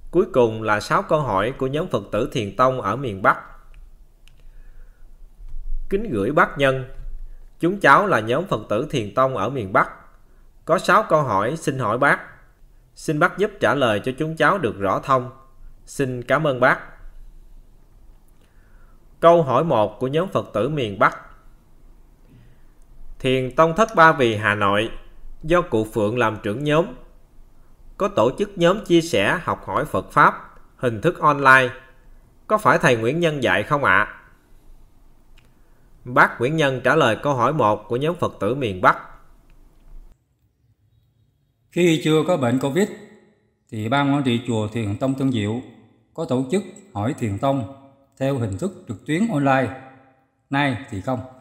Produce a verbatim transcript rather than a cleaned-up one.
Cuối cùng là sáu câu hỏi của nhóm Phật tử Thiền Tông ở miền Bắc. Kính gửi bác Nhân, chúng cháu là nhóm Phật tử Thiền Tông ở miền Bắc. Có sáu câu hỏi xin hỏi bác. Xin bác giúp trả lời cho chúng cháu được rõ thông. Xin cảm ơn bác. Câu hỏi một của nhóm Phật tử miền Bắc. Thiền Tông Thất Ba Vì Hà Nội do cụ Phượng làm trưởng nhóm, có tổ chức nhóm chia sẻ học hỏi Phật Pháp hình thức online. Có phải thầy Nguyễn Nhân dạy không ạ? À? Bác Nguyễn Nhân trả lời câu hỏi một của nhóm Phật tử miền Bắc. Khi chưa có bệnh Covid thì Ban Quản trị chùa Thiền Tông Tân Diệu có tổ chức hỏi Thiền Tông theo hình thức trực tuyến online. Nay thì không.